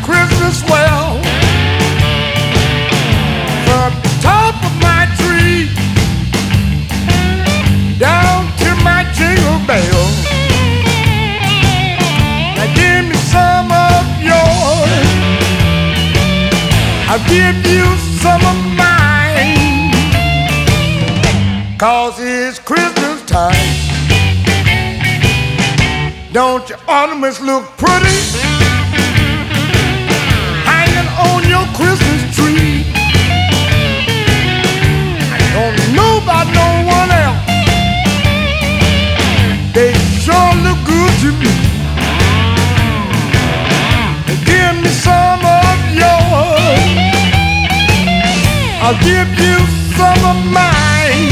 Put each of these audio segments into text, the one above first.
Christmas swell from the top of my tree down to my jingle bell. Now give me some of yours, I'll give you some of mine, 'cause it's Christmas time. Don't your ornaments look pretty hanging on your Christmas tree? I don't know about no one else, they sure look good to me. Give me some of yours, I'll give you some of mine,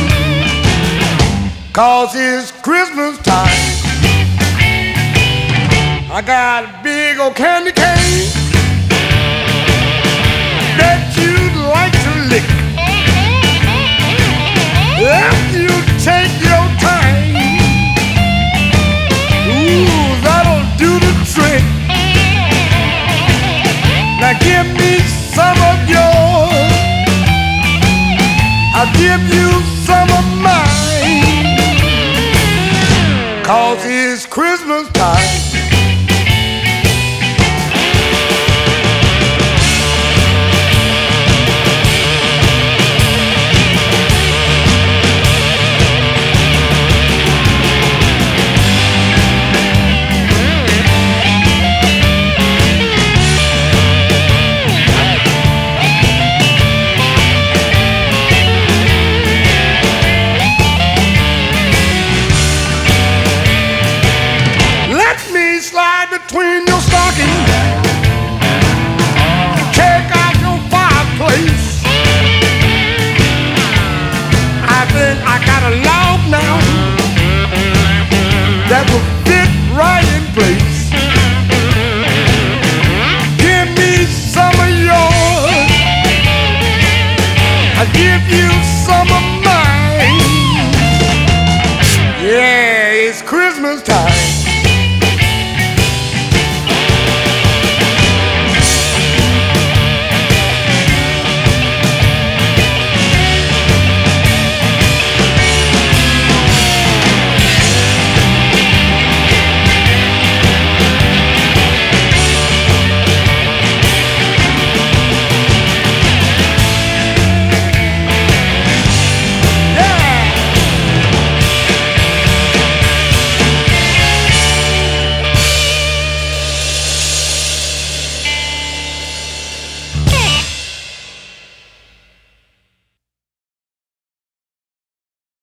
'cause it's Christmas time. I got a big old candy cane that you'd like to lick. If you take your time, ooh, that'll do the trick. Now give me some of yours, I'll give you some of mine, 'cause it's Christmas time. Slide between your stockings